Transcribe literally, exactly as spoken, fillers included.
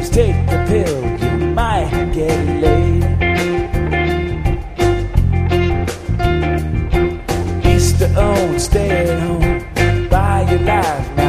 Just take a pill, you might get laid. Easter own, stay at home, buy your life now.